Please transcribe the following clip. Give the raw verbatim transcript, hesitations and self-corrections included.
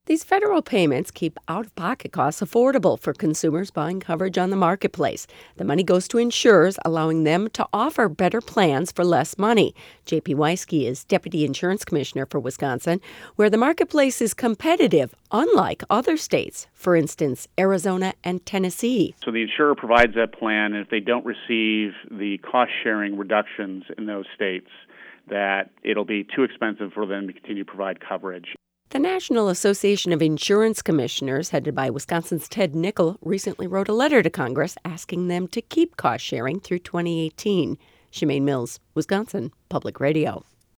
These federal payments keep out-of-pocket costs affordable for consumers buying coverage on the marketplace. The money goes to insurers, allowing them to offer better plans for less money. J P Wyski is Deputy Insurance Commissioner for Wisconsin, where the marketplace is competitive, unlike other states, for instance, Arizona and Tennessee. So the insurer provides that plan, and if they don't receive the cost-sharing reductions in those states, that it'll be too expensive for them to continue to provide coverage. The National Association of Insurance Commissioners, headed by Wisconsin's Ted Nickel, recently wrote a letter to Congress asking them to keep cost sharing through twenty eighteen. Shemaine Mills, Wisconsin Public Radio.